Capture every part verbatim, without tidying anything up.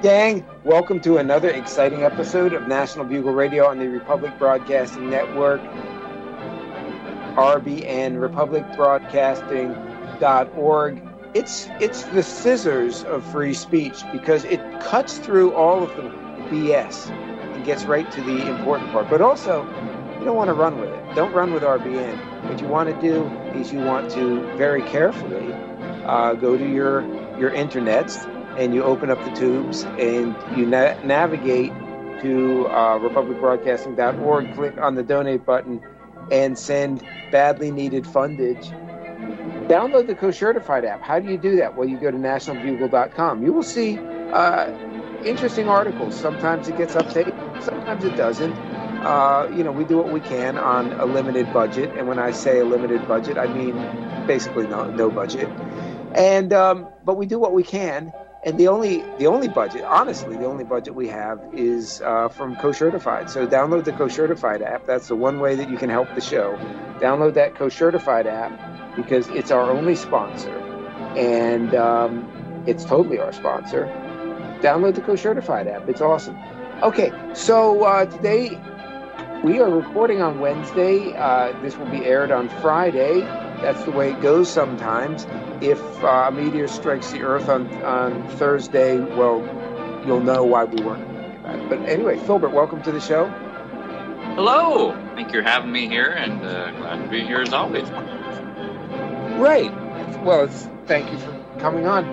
gang. Welcome to another exciting episode of National Bugle Radio on the Republic Broadcasting Network, R B N, republic broadcasting dot org. It's, it's the scissors of free speech because it cuts through all of the B S and gets right to the important part. But also, you don't want to run with it. Don't run with R B N. What you want to do is you want to very carefully uh, go to your, your internets, and you open up the tubes and you na- navigate to uh, republic broadcasting dot org, click on the donate button, and send badly needed fundage. Download the Co-Certified app. How do you do that? Well, you go to national bugle dot com. You will see uh, interesting articles. Sometimes it gets updated, sometimes it doesn't. Uh, you know, we do what we can on a limited budget, and when I say a limited budget, I mean basically no, no budget. And um, but we do what we can. And the only the only budget, honestly, the only budget we have is uh, from Co-Certified. So download the Co-Certified app. That's the one way that you can help the show. Download that Co-Certified app because it's our only sponsor. And um, it's totally our sponsor. Download the Co-Certified app. It's awesome. Okay, so uh, today we are recording on Wednesday. Uh, this will be aired on Friday. That's the way it goes sometimes. If uh, a meteor strikes the Earth on, on Thursday, well, you'll know why we weren't thinking about it. But anyway, Filbert, welcome to the show. Hello. Thank you for having me here, and uh, glad to be here as always. Right. Well, it's, thank you for coming on.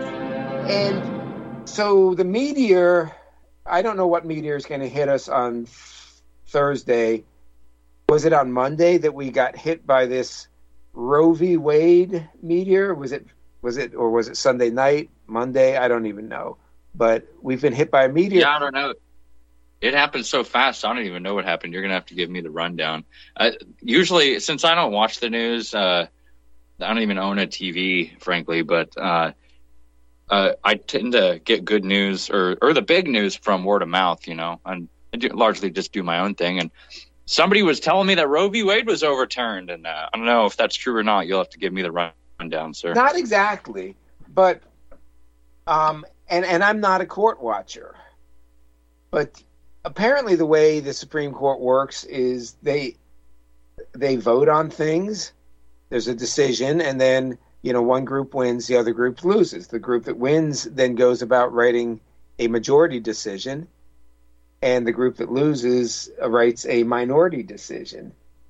And so the meteor, I don't know what meteor is going to hit us on Thursday. Was it on Monday that we got hit by this Roe v. Wade meteor? Was it, was it, or was it Sunday night, Monday? I don't even know. But we've been hit by a meteor. Yeah, I don't know. It happened so fast, I don't even know what happened. You're going to have to give me the rundown. Uh, usually, since I don't watch the news, uh, I don't even own a T V, frankly, but uh, uh, I tend to get good news or, or the big news from word of mouth, you know, and I do, largely just do my own thing. And somebody was telling me that Roe v. Wade was overturned, and uh, I don't know if that's true or not. You'll have to give me the rundown, sir. Not exactly, but um, and and I'm not a court watcher, but apparently the way the Supreme Court works is they they vote on things. There's a decision, and then you know one group wins, the other group loses. The group that wins then goes about writing a majority decision, and the group that loses writes a minority decision.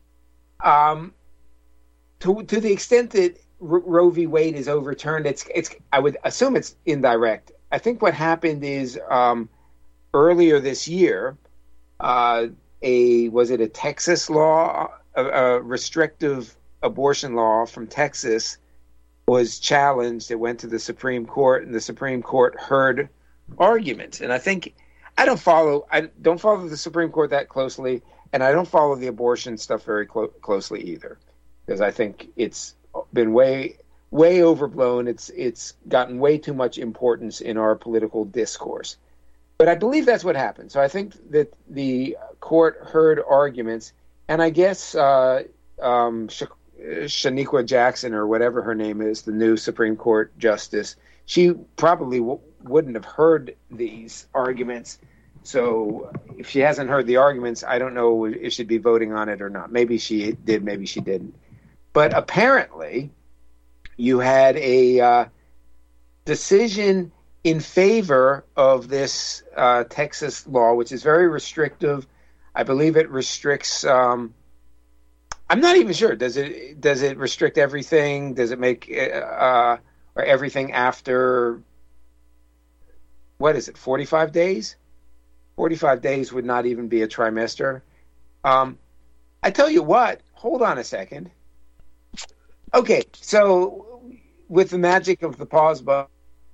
Um, to to the extent that R- Roe v. Wade is overturned, it's it's. I would assume it's indirect. I think what happened is um, earlier this year, uh, a was it a Texas law, a, a restrictive abortion law from Texas was challenged. It went to the Supreme Court, and the Supreme Court heard arguments. And I think. I don't follow. I don't follow the Supreme Court that closely, and I don't follow the abortion stuff very clo- closely either, because I think it's been way, way overblown. It's it's gotten way too much importance in our political discourse. But I believe that's what happened. So I think that the court heard arguments, and I guess uh, um, Sh- Shaniqua Jackson or whatever her name is, the new Supreme Court justice, she probably w- wouldn't have heard these arguments. So if she hasn't heard the arguments, I don't know if she'd be voting on it or not. Maybe she did, maybe she didn't. But apparently you had a uh, decision in favor of this uh, Texas law, which is very restrictive. I believe it restricts um, I'm not even sure. Does it does it restrict everything? Does it make uh, or everything after, what is it, forty-five days? forty-five days would not even be a trimester. Um, I tell you what, hold on a second. Okay, so with the magic of the pause button,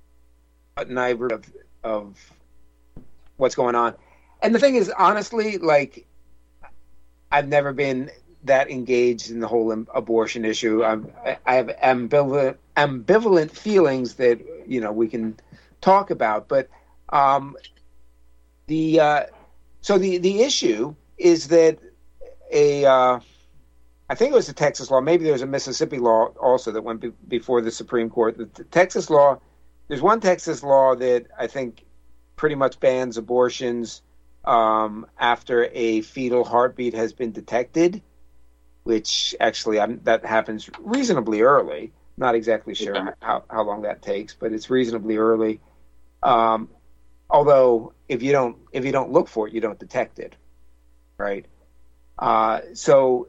I of, of what's going on. And the thing is, honestly, like, I've never been that engaged in the whole abortion issue. I'm, I have ambivalent, ambivalent feelings that, you know, we can talk about. But um, the uh, so the, the issue is that a uh, I think it was a Texas law. Maybe there was a Mississippi law also that went be- before the Supreme Court. The, the Texas law, there's one Texas law that I think pretty much bans abortions um, after a fetal heartbeat has been detected, which actually I'm, that happens reasonably early. Not exactly sure Okay. how, how long that takes, but it's reasonably early. Um, although if you don't if you don't look for it, you don't detect it, right? Uh, so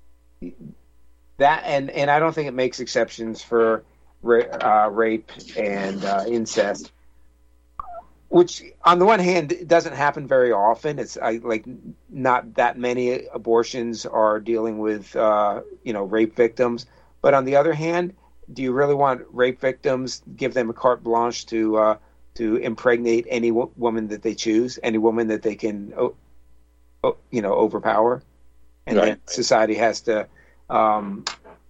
that and and I don't think it makes exceptions for ra- uh, rape and uh, incest, which on the one hand it doesn't happen very often. It's I, like not that many abortions are dealing with uh, you know rape victims, but on the other hand, do you really want rape victims, give them a carte blanche to uh, to impregnate any wo- woman that they choose, any woman that they can o- o- you know overpower, and Right. then society has to um,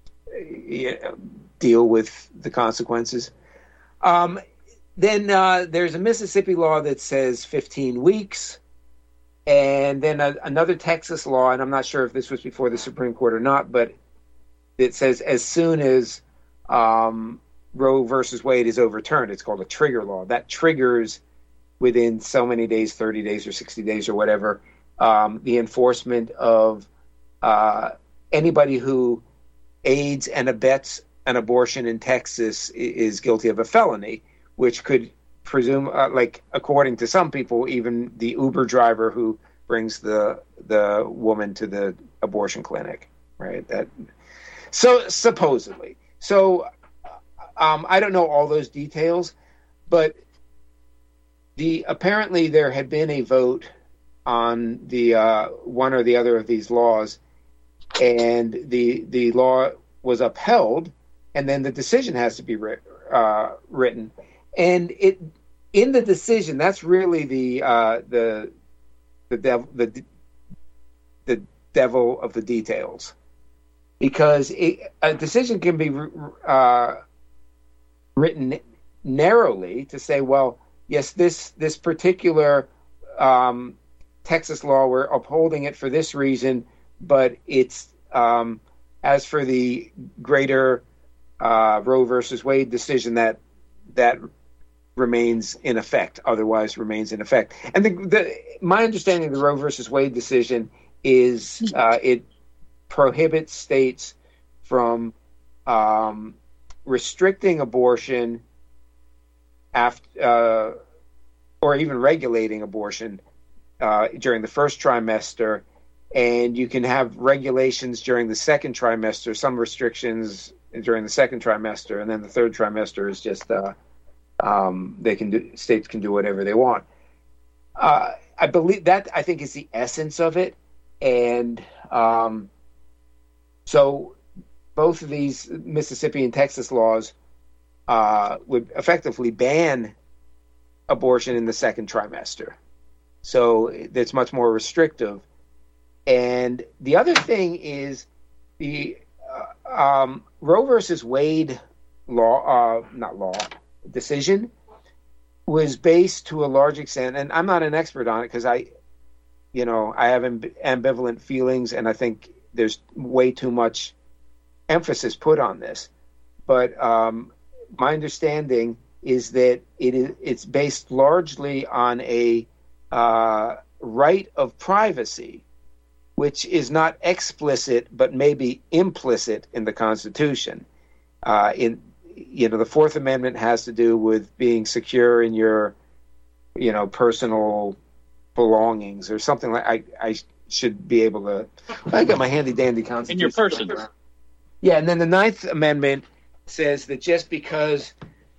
y- deal with the consequences. Um, then uh, there's a Mississippi law that says fifteen weeks, and then a, another Texas law, and I'm not sure if this was before the Supreme Court or not, but it says as soon as um, Roe versus Wade is overturned, it's called a trigger law. That triggers within so many days, thirty days or sixty days or whatever, um, the enforcement of uh, anybody who aids and abets an abortion in Texas is guilty of a felony, which could presume, uh, like according to some people, even the Uber driver who brings the the woman to the abortion clinic, right? That so supposedly. So um, I don't know all those details, but the apparently there had been a vote on the uh, one or the other of these laws, and the the law was upheld, and then the decision has to be writ, uh, written, and it in the decision that's really the uh, the the devil the the devil of the details, because it, a decision can be uh, written narrowly to say, well, yes, this this particular um, Texas law, we're upholding it for this reason, but it's um, as for the greater uh, Roe versus Wade decision, that that remains in effect, otherwise remains in effect. And the, the my understanding of the Roe versus Wade decision is uh, it prohibits states from um, restricting abortion after, uh, or even regulating abortion uh, during the first trimester, and you can have regulations during the second trimester, some restrictions during the second trimester, and then the third trimester is just uh, um, they can do states can do whatever they want. Uh, I believe that I think is the essence of it, and um, so both of these Mississippi and Texas laws uh, would effectively ban abortion in the second trimester. So it's much more restrictive. And the other thing is the uh, um, Roe versus Wade law, uh, not law, decision was based to a large extent, and I'm not an expert on it because I, you know, I have amb- ambivalent feelings, and I think there's way too much emphasis put on this. But um, my understanding is that it is it's based largely on a uh, right of privacy, which is not explicit but maybe implicit in the Constitution. Uh, in you know, the Fourth Amendment has to do with being secure in your, you know, personal belongings or something like. I I should be able to. I got my handy dandy Constitution In your person. Yeah, and then the Ninth Amendment says that just because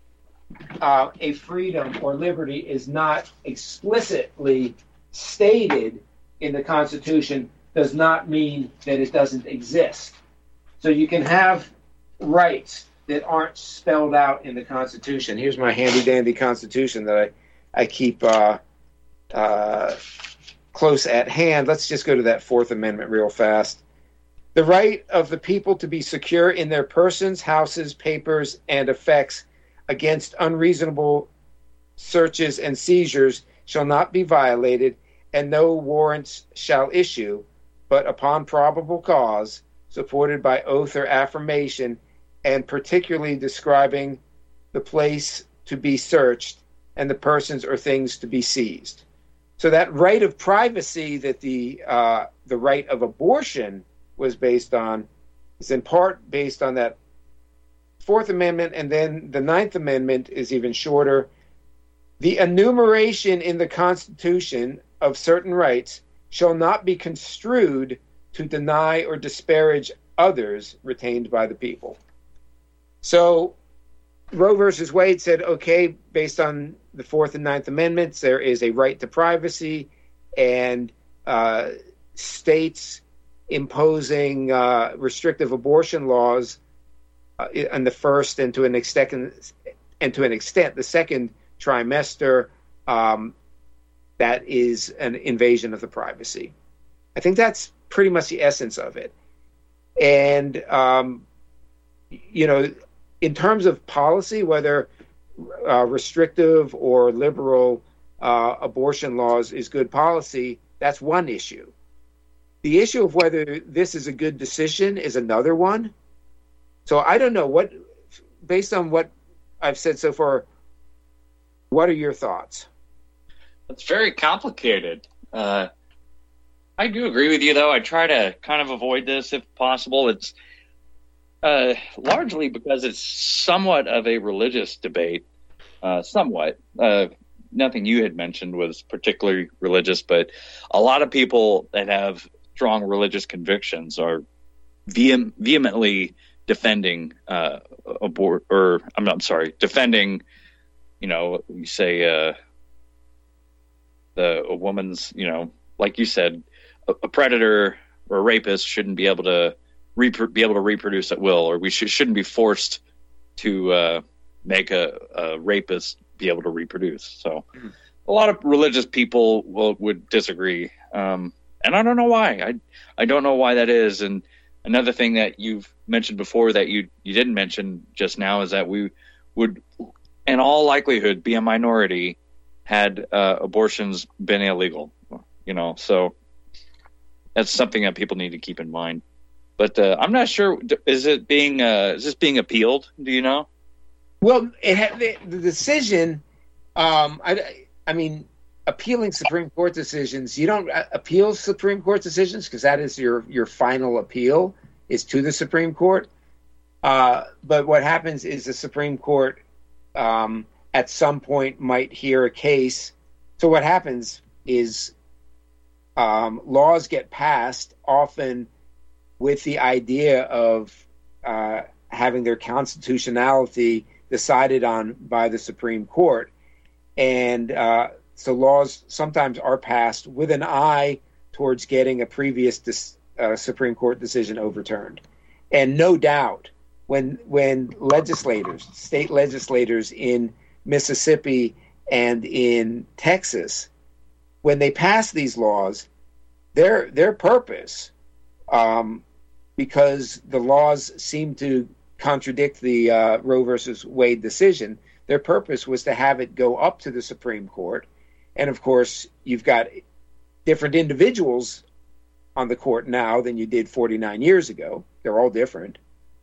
uh, a freedom or liberty is not explicitly stated in the Constitution does not mean that it doesn't exist. So you can have rights that aren't spelled out in the Constitution. Here's my handy-dandy Constitution that I, I keep uh, uh, close at hand. Let's just go to that Fourth Amendment real fast. The right of the people to be secure in their persons, houses, papers, and effects against unreasonable searches and seizures shall not be violated, and no warrants shall issue, but upon probable cause, supported by oath or affirmation, and particularly describing the place to be searched and the persons or things to be seized. So that right of privacy that the uh, the right of abortion was based on is in part based on that Fourth Amendment, and then the Ninth Amendment is even shorter. The enumeration in the Constitution of certain rights shall not be construed to deny or disparage others retained by the people. So Roe versus Wade said, okay, based on the Fourth and Ninth Amendments, there is a right to privacy, and uh, states imposing uh, restrictive abortion laws uh, in the first and to an extent, and to an extent, the second trimester, um, that is an invasion of the privacy. I think that's pretty much the essence of it. And, um, you know, in terms of policy, whether uh, restrictive or liberal uh, abortion laws is good policy, that's one issue. The issue of whether this is a good decision is another one. So I don't know what, based on what I've said so far, what are your thoughts? It's very complicated. Uh, I do agree with you, though. I try to kind of avoid this if possible. It's uh, largely because it's somewhat of a religious debate. Uh, somewhat. Uh, nothing you had mentioned was particularly religious, but a lot of people that have strong religious convictions are vehem- vehemently defending uh, abort, or I'm not I'm sorry, defending. You know, you say uh, the a woman's, you know, like you said, a, a predator or a rapist shouldn't be able to repro- be able to reproduce at will, or we sh- shouldn't be forced to uh, make a, a rapist be able to reproduce. So, mm-hmm. a lot of religious people will, would disagree, um, and I don't know why. I I don't know why that is. And another thing that you've mentioned before that you you didn't mention just now is that we would, in all likelihood, be a minority had uh, abortions been illegal, you know, so that's something that people need to keep in mind. But uh, I'm not sure, is it being, uh, is this being appealed? Do you know? Well, it ha- the, the decision, um, I, I mean, appealing Supreme Court decisions, you don't appeal Supreme Court decisions because that is your, your final appeal is to the Supreme Court. Uh, but what happens is the Supreme Court Um, at some point might hear a case. So what happens is um, laws get passed often with the idea of uh, having their constitutionality decided on by the Supreme Court. And uh, so laws sometimes are passed with an eye towards getting a previous dis- uh, Supreme Court decision overturned. And no doubt, When when legislators, state legislators in Mississippi and in Texas, when they pass these laws, their their purpose, um, because the laws seem to contradict the uh, Roe versus Wade decision, their purpose was to have it go up to the Supreme Court. And of course, you've got different individuals on the court now than you did forty-nine years ago. They're all different.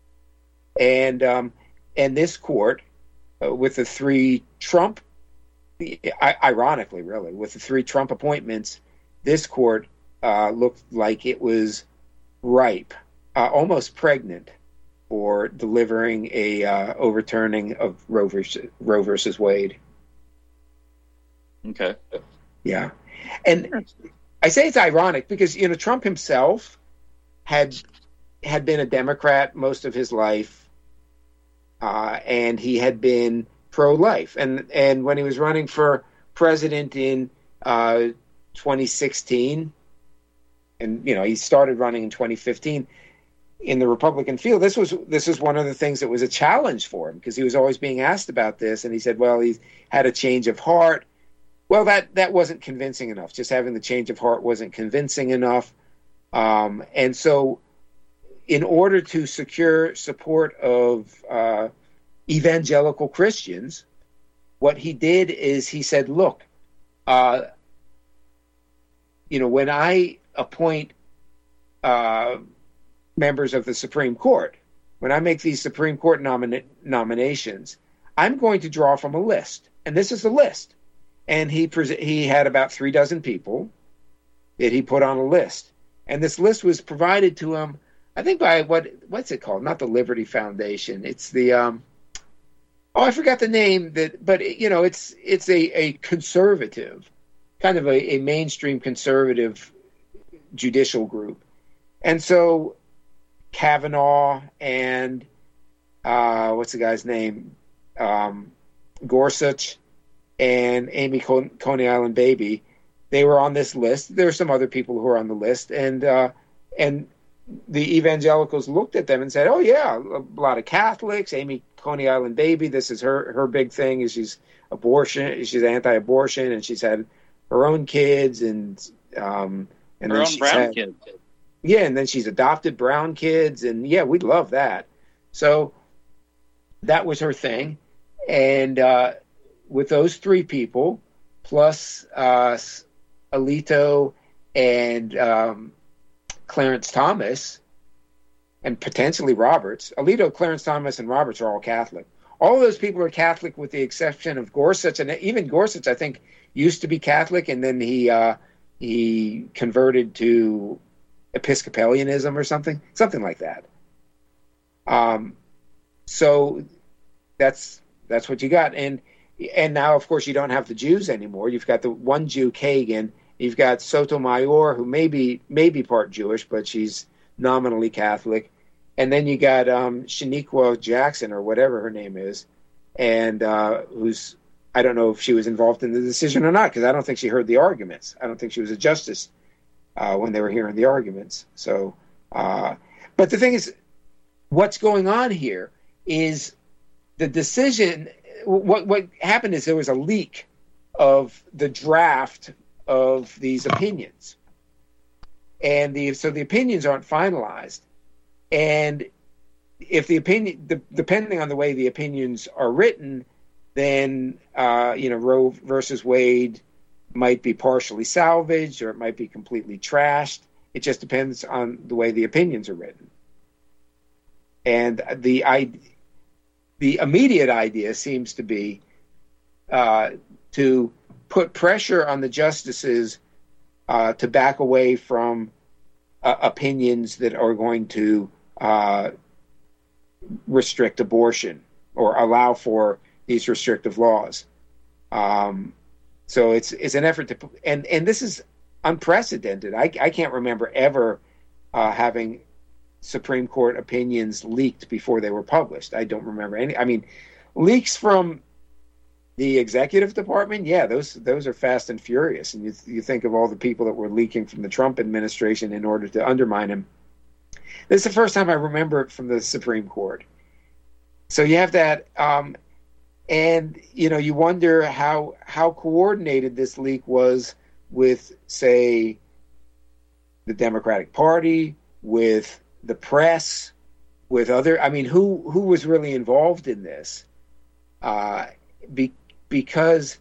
And um, and this court, uh, with the three Trump, ironically, really, with the three Trump appointments, this court uh, looked like it was ripe, uh, almost pregnant, for delivering a uh, overturning of Roe versus, Roe versus Wade. Okay. Yeah, and I say it's ironic because you know Trump himself had had been a Democrat most of his life. Uh, and he had been pro-life. And and when he was running for president in uh, twenty sixteen, and you know he started running in twenty fifteen in the Republican field, this was this was one of the things that was a challenge for him because he was always being asked about this, and he said, well, he had a change of heart. Well, that that wasn't convincing enough. Just having the change of heart wasn't convincing enough. Um, and so in order to secure support of uh, evangelical Christians, what he did is he said, look, uh, you know, when I appoint uh, members of the Supreme Court, when I make these Supreme Court nomina- nominations, I'm going to draw from a list. and this is the list. And he pre- he had about three dozen people that he put on a list. And this list was provided to him, I think, by what what's it called? Not the Liberty Foundation. It's the um, oh, I forgot the name. That, but you know, it's it's a, a conservative, kind of a, a mainstream conservative judicial group. And so Kavanaugh and uh, what's the guy's name? Um, Gorsuch and Amy Coney Island Baby, they were on this list. There are some other people who are on the list, and uh, and the evangelicals looked at them and said, "Oh yeah, a lot of Catholics. Amy Coney Island Baby, this is her her big thing. Is she's abortion, she's anti-abortion, and she's had her own kids, and um, and her then own she's brown had, kids. Yeah, and then she's adopted brown kids, and yeah, we'd love that." So that was her thing, and uh, with those three people plus uh, Alito and um, Clarence Thomas, and potentially Roberts. Alito, Clarence Thomas, and Roberts are all Catholic. All of those people are Catholic with the exception of Gorsuch, and even Gorsuch, I think, used to be Catholic, and then he uh, he converted to Episcopalianism or something, something like that. Um, so that's that's what you got, and and now, of course, you don't have the Jews anymore. You've got the one Jew, Kagan. You've got Sotomayor, who may be, may be part Jewish, but she's nominally Catholic. And then you got um, Shaniqua Jackson, or whatever her name is, and uh, who's, I don't know if she was involved in the decision or not, because I don't think she heard the arguments. I don't think she was a justice uh, when they were hearing the arguments. So, uh, but the thing is, what's going on here is the decision. What what happened is there was a leak of the draft of these opinions, and the so the opinions aren't finalized, and if the opinion the, depending on the way the opinions are written, then uh, you know Roe versus Wade might be partially salvaged or it might be completely trashed. It just depends on the way the opinions are written, and the I. The immediate idea seems to be uh, to put pressure on the justices uh, to back away from uh, opinions that are going to uh, restrict abortion or allow for these restrictive laws. Um, so it's it's an effort to, and and this is unprecedented. I, I can't remember ever uh, having Supreme Court opinions leaked before they were published. I don't remember any. I mean, leaks from the executive department, yeah, those those are fast and furious. And you you think of all the people that were leaking from the Trump administration in order to undermine him. This is the first time I remember it from the Supreme Court. So you have that, um, and you know, you wonder how how coordinated this leak was with, say, the Democratic Party, with the press, with other, I mean, who who was really involved in this? Uh, be, because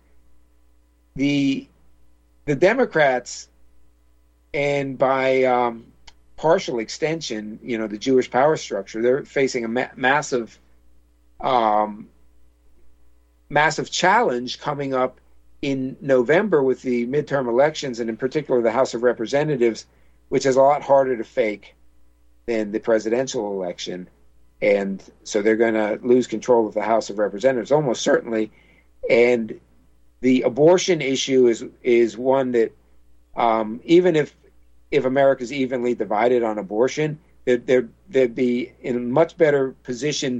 the the Democrats, and by um, partial extension, you know, the Jewish power structure, they're facing a ma- massive, um, massive challenge coming up in November with the midterm elections, and in particular the House of Representatives, which is a lot harder to fake than the presidential election. And so they're going to lose control of the House of Representatives almost certainly. And the abortion issue is is one that um, even if if America's evenly divided on abortion, they'd, they'd, they'd be in a much better position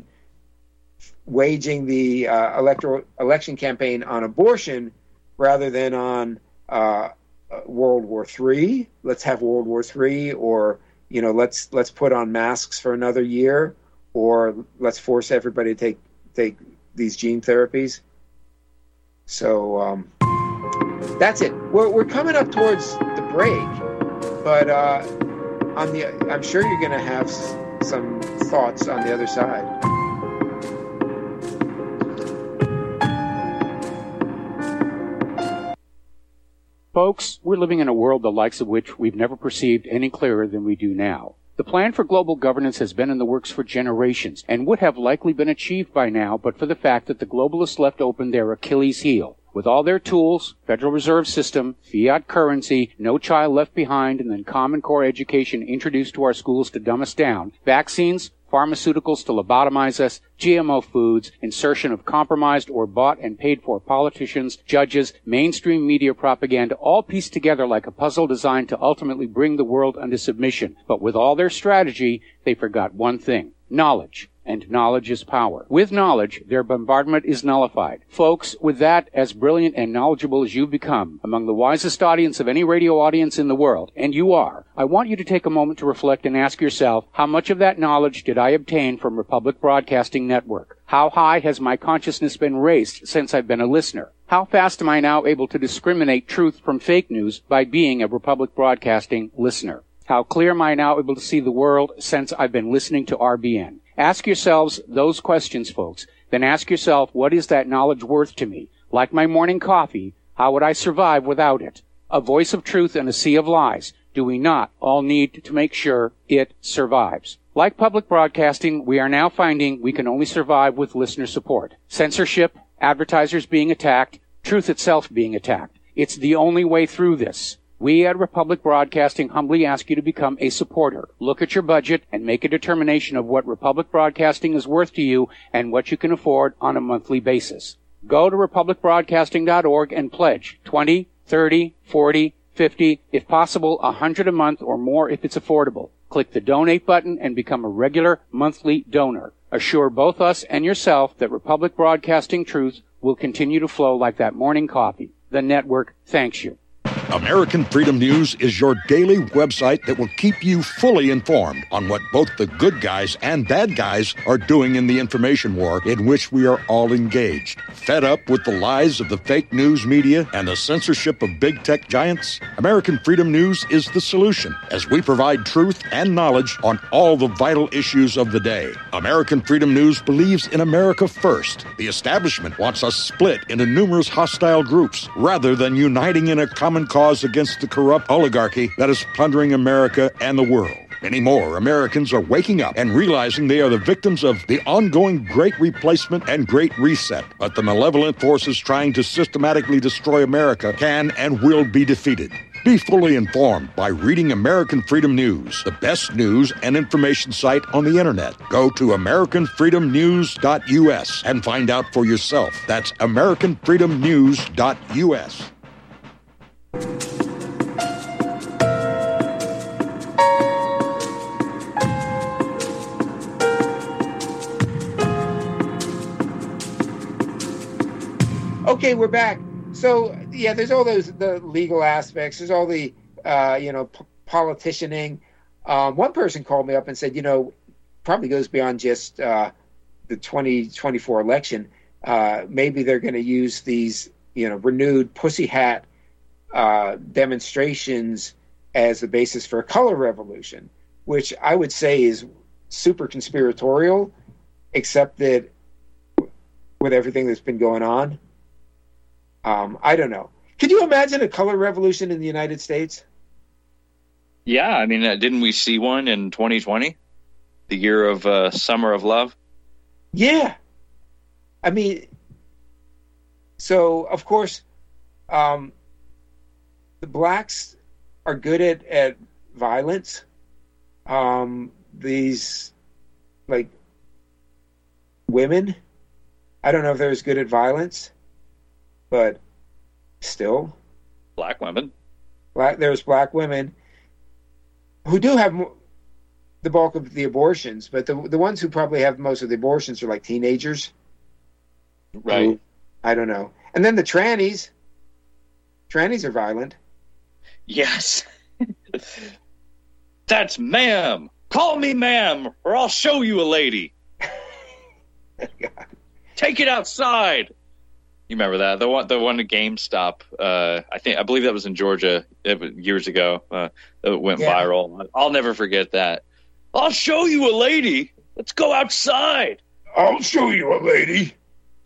waging the uh, electoral election campaign on abortion rather than on uh, World War Three. Let's have World War Three, or you know, let's let's put on masks for another year, or let's force everybody to take take these gene therapies. So um, that's it. We're we're coming up towards the break, but uh, on the I'm sure you're going to have s- some thoughts on the other side. Folks, we're living in a world the likes of which we've never perceived any clearer than we do now. The plan for global governance has been in the works for generations and would have likely been achieved by now but for the fact that the globalists left open their Achilles heel. With all their tools, Federal Reserve System, fiat currency, no child left behind, and then Common Core education introduced to our schools to dumb us down, vaccines, pharmaceuticals to lobotomize us, G M O foods, insertion of compromised or bought and paid for politicians, judges, mainstream media propaganda, all pieced together like a puzzle designed to ultimately bring the world under submission. But with all their strategy, they forgot one thing: knowledge. And knowledge is power. With knowledge, their bombardment is nullified. Folks, with that, as brilliant and knowledgeable as you've become, among the wisest audience of any radio audience in the world, and you are, I want you to take a moment to reflect and ask yourself, how much of that knowledge did I obtain from Republic Broadcasting Network? How high has my consciousness been raised since I've been a listener? How fast am I now able to discriminate truth from fake news by being a Republic Broadcasting listener? How clear am I now able to see the world since I've been listening to R B N? Ask yourselves those questions, folks. Then ask yourself, what is that knowledge worth to me? Like my morning coffee, how would I survive without it? A voice of truth in a sea of lies. Do we not all need to make sure it survives? Like public broadcasting, we are now finding we can only survive with listener support. Censorship, advertisers being attacked, truth itself being attacked. It's the only way through this. We at Republic Broadcasting humbly ask you to become a supporter. Look at your budget and make a determination of what Republic Broadcasting is worth to you and what you can afford on a monthly basis. Go to republic broadcasting dot org and pledge twenty, thirty, forty, fifty, if possible one hundred a month or more if it's affordable. Click the donate button and become a regular monthly donor. Assure both us and yourself that Republic Broadcasting truth will continue to flow like that morning coffee. The network thanks you. American Freedom News is your daily website that will keep you fully informed on what both the good guys and bad guys are doing in the information war in which we are all engaged. Fed up with the lies of the fake news media and the censorship of big tech giants? American Freedom News is the solution, as we provide truth and knowledge on all the vital issues of the day. American Freedom News believes in America first. The establishment wants us split into numerous hostile groups rather than uniting in a common cause against the corrupt oligarchy that is plundering America and the world. Many more Americans are waking up and realizing they are the victims of the ongoing Great Replacement and Great Reset. But the malevolent forces trying to systematically destroy America can and will be defeated. Be fully informed by reading American Freedom News, the best news and information site on the internet. Go to american freedom news dot u s and find out for yourself. That's american freedom news dot u s. Okay, we're back. So, yeah, there's all those the legal aspects. There's all the, uh, you know, p- politicianing. Um, one person called me up and said, you know, probably goes beyond just uh, the twenty twenty-four election. Uh, maybe they're going to use these, you know, renewed pussy hat uh, demonstrations as the basis for a color revolution, which I would say is super conspiratorial, except that with everything that's been going on. Um, I don't know. Could you imagine a color revolution in the United States? Yeah, I mean, uh, didn't we see one in twenty twenty, the year of uh, Summer of Love? Yeah. I mean, so, of course, um, the blacks are good at, at violence. Um, these, like, women, I don't know if they're as good at violence. But still, Black women. Black, there's black women who do have the bulk of the abortions, but the the ones who probably have most of the abortions are like teenagers. Right. Who, I don't know. And then the trannies. Trannies are violent. Yes. That's ma'am. Call me ma'am, or I'll show you a lady. God. Take it outside. You remember that the one, the one at GameStop? Uh, I think I believe that was in Georgia it was years ago. Uh, it went yeah. viral. I'll never forget that. I'll show you a lady. Let's go outside. I'll show you a lady.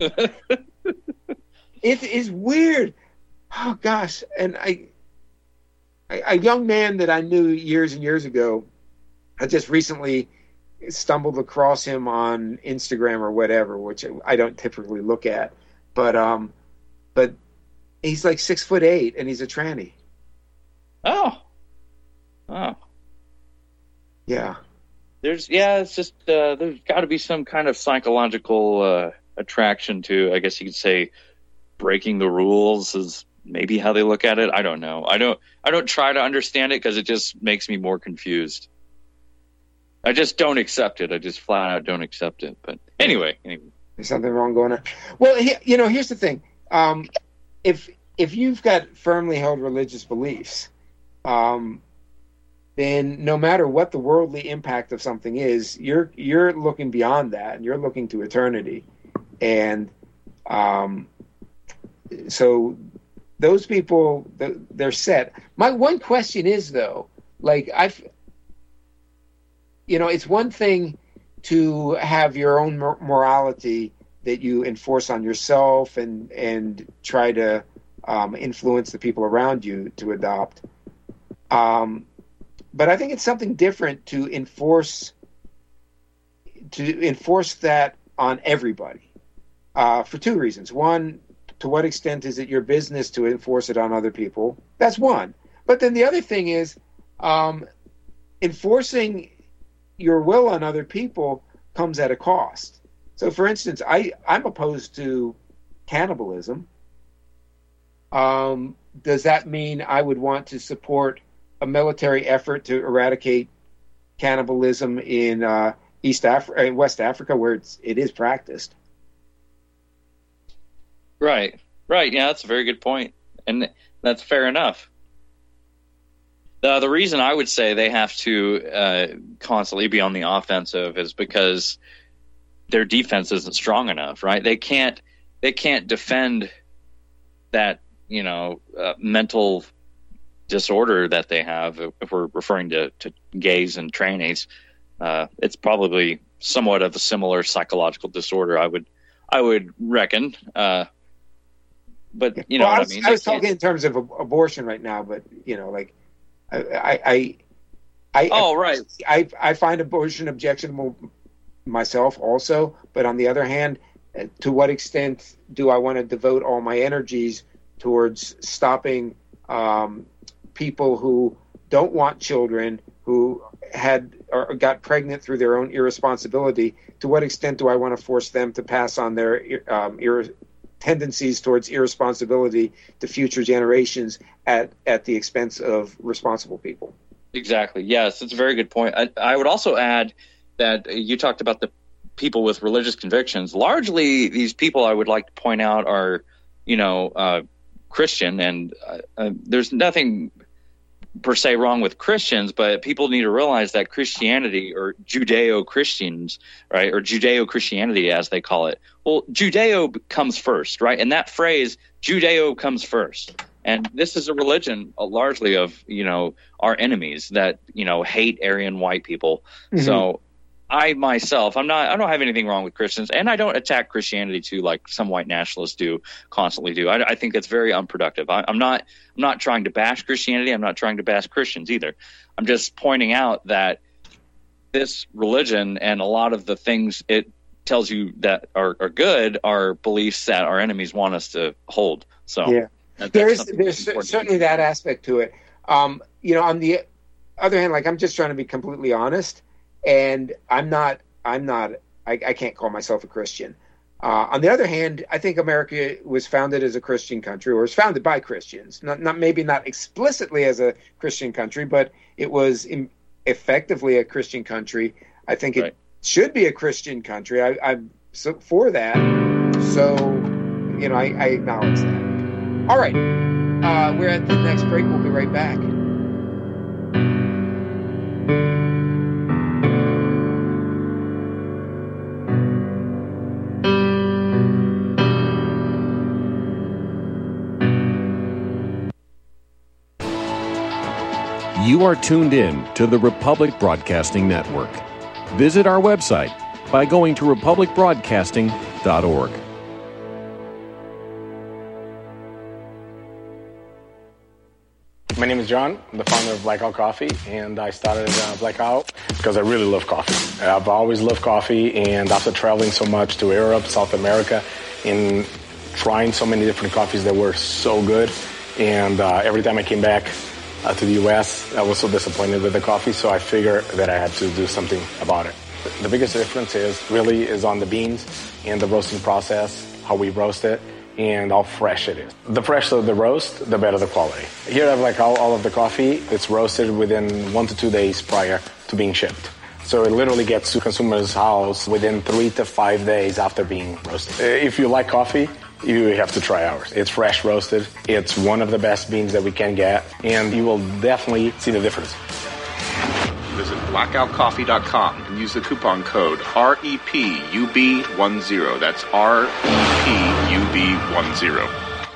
It is weird. Oh gosh! And I, I, a young man that I knew years and years ago, I just recently stumbled across him on Instagram or whatever, which I don't typically look at, but um, but he's like six foot eight and he's a tranny. Oh, oh, yeah. There's yeah, it's just uh, there's got to be some kind of psychological uh, attraction to, I guess you could say, breaking the rules is maybe how they look at it. I don't know. I don't. I don't try to understand it because it just makes me more confused. I just don't accept it. I just flat out don't accept it. But anyway, anyway. There's something wrong going on. Well, he, you know, here's the thing. Um, if if you've got firmly held religious beliefs, um, then no matter what the worldly impact of something is, you're you're looking beyond that, and you're looking to eternity. And um, so those people, they're set. My one question is, though, like I've, you know, it's one thing to have your own morality that you enforce on yourself and and try to um, influence the people around you to adopt. Um, but I think it's something different to enforce to enforce that on everybody uh, for two reasons. One, to what extent is it your business to enforce it on other people? That's one. But then the other thing is um, enforcing your will on other people comes at a cost. So, for instance, I, I'm opposed to cannibalism. Um, does that mean I would want to support a military effort to eradicate cannibalism in uh, East Africa, in West Africa, where it's, it is practiced? Right, right. Yeah, that's a very good point, and that's fair enough. The, the reason I would say they have to uh, constantly be on the offensive is because their defense isn't strong enough, right? They can't they can't defend that, you know, uh, mental disorder that they have. If we're referring to, to gays and trannies, uh, it's probably somewhat of a similar psychological disorder, I would I would reckon. Uh, but you know well, what I was, I mean? I was They talking in terms of ab- abortion right now, but you know, like I I I, I oh right, I I find abortion objectionable myself also, but on the other hand, to what extent do I want to devote all my energies towards stopping um, people who don't want children, who had or got pregnant through their own irresponsibility? To what extent do I want to force them to pass on their um, ir- tendencies towards irresponsibility to future generations at, at the expense of responsible people? Exactly. Yes, it's a very good point. I, I would also add that you talked about the people with religious convictions. Largely, these people I would like to point out are, you know, uh, Christian, and uh, uh, there's nothing per se wrong with Christians, but people need to realize that Christianity, or Judeo-Christians, right, or Judeo-Christianity as they call it, well, Judeo comes first, right? And that phrase, Judeo comes first. And this is a religion uh, largely of, you know, our enemies that, you know, hate Aryan white people. Mm-hmm. So I myself, I'm not, I don't have anything wrong with Christians, and I don't attack Christianity too, like some white nationalists do, constantly do. I, I think that's very unproductive. I, I'm not, I'm not trying to bash Christianity. I'm not trying to bash Christians either. I'm just pointing out that this religion and a lot of the things it tells you that are, are good are beliefs that our enemies want us to hold. So yeah, that, there is, there's certainly that aspect to it. Um, you know, on the other hand, like I'm just trying to be completely honest. And I'm not, I'm not, I, I can't call myself a Christian. Uh, on the other hand, I think America was founded as a Christian country, or was founded by Christians. Not, not maybe not explicitly as a Christian country, but it was in, effectively a Christian country. I think it right. should be a Christian country. I, I'm so for that. So, you know, I, I acknowledge that. All right. Uh, we're at the next break. We'll be right back. You are tuned in to the Republic Broadcasting Network. Visit our website by going to republic broadcasting dot org. My name is is John. I'm the founder of Blackout Coffee, and I started uh, Blackout because I really love coffee. I've always loved coffee, and after traveling so much to Europe, South America, and trying so many different coffees that were so good, and uh, every time I came back uh, to the U S, I was so disappointed with the coffee, so I figured that I had to do something about it. The biggest difference is really is on the beans and the roasting process, how we roast it, and how fresh it is. The fresher the roast, the better the quality. Here I have like all, all of the coffee. It's roasted within one to two days prior to being shipped. So it literally gets to consumers' house within three to five days after being roasted. If you like coffee, you have to try ours. It's fresh roasted. It's one of the best beans that we can get, and you will definitely see the difference. Visit blackout coffee dot com and use the coupon code R E P U B ten. That's R E P U B ten.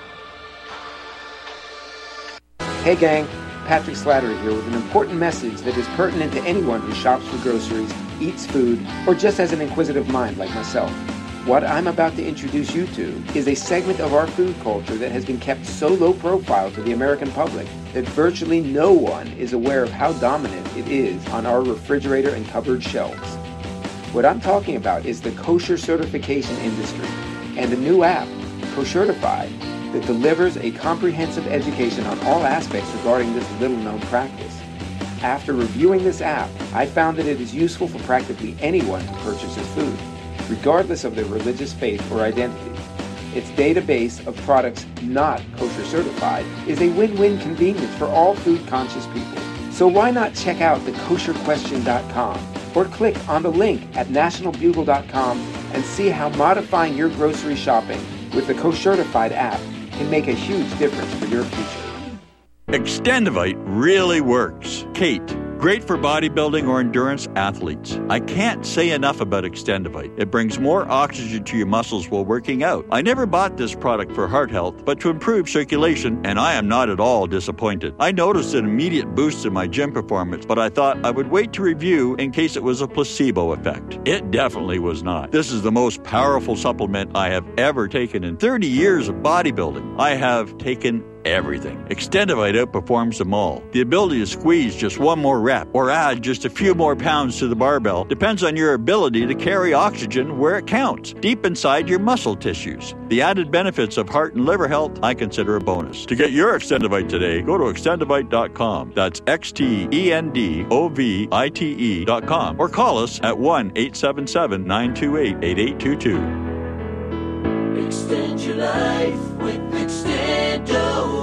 Hey gang, Patrick Slattery here with an important message that is pertinent to anyone who shops for groceries, eats food, or just has an inquisitive mind like myself. What I'm about to introduce you to is a segment of our food culture that has been kept so low profile to the American public that virtually no one is aware of how dominant it is on our refrigerator and cupboard shelves. What I'm talking about is the kosher certification industry and a new app, Koshertified, that delivers a comprehensive education on all aspects regarding this little-known practice. After reviewing this app, I found that it is useful for practically anyone who purchases food, regardless of their religious faith or identity. Its database of products not kosher certified is a win-win convenience for all food-conscious people. So why not check out the kosher question dot com or click on the link at national bugle dot com and see how modifying your grocery shopping with the Koshertified app can make a huge difference for your future. Extendivite really works. Kate, great for bodybuilding or endurance athletes. I can't say enough about Extendivite. It brings more oxygen to your muscles while working out. I never bought this product for heart health, but to improve circulation, and I am not at all disappointed. I noticed an immediate boost in my gym performance, but I thought I would wait to review in case it was a placebo effect. It definitely was not. This is the most powerful supplement I have ever taken in thirty years of bodybuilding. I have taken everything. Extendivite outperforms them all. The ability to squeeze just one more rep or add just a few more pounds to the barbell depends on your ability to carry oxygen where it counts, deep inside your muscle tissues. The added benefits of heart and liver health I consider a bonus. To get your Extendivite today, go to extendivite dot com. That's X T E N D O V I T E dot com or call us at one eight seven seven, nine two eight, eight eight two two. Extend your life with Extendovite.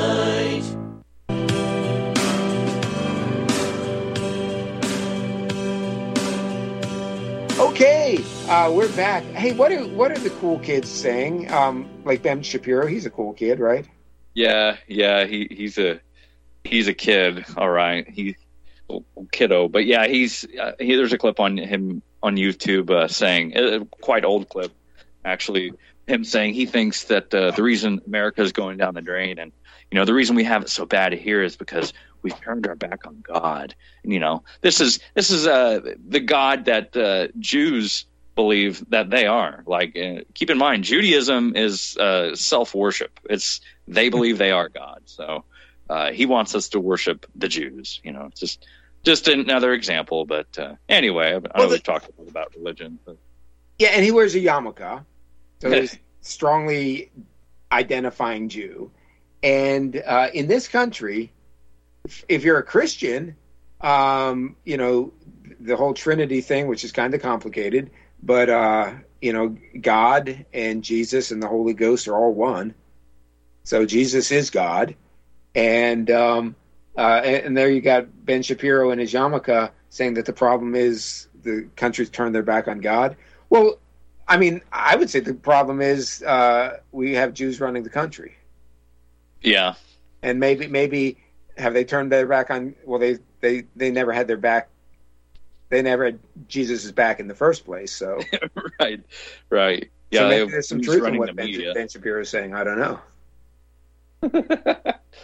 Okay, uh, we're back. Hey, what are what are the cool kids saying? Um, like Ben Shapiro, he's a cool kid, right? Yeah, yeah, he he's a he's a kid. All right, he kiddo, but yeah, he's uh, he, there's a clip on him on YouTube uh, saying a quite old clip, actually. Him saying he thinks that uh, the reason America is going down the drain, and you know the reason we have it so bad here is because we've turned our back on God. And, you know, this is this is uh, the God that uh, Jews believe that they are. Like, uh, keep in mind, Judaism is uh, self-worship. It's they believe they are God. So uh, he wants us to worship the Jews. You know, it's just just another example. But uh, anyway, I, I know well, the, we've talked about religion. But. Yeah, and he wears a yarmulke. So he's strongly identifying Jew. And uh, in this country, if, if you're a Christian, um, you know, the whole Trinity thing, which is kind of complicated, but, uh, you know, God and Jesus and the Holy Ghost are all one. So Jesus is God. And, um, uh, and, and there you got Ben Shapiro and his yarmulke saying that the problem is the country's turned their back on God. Well, I mean, I would say the problem is uh, we have Jews running the country. Yeah, and maybe maybe have they turned their back on? Well, they they, they never had their back. They never had Jesus' back in the first place. So right, right. Yeah, so maybe they, there's some truth in what Ben, Ben Shapiro is saying. I don't know.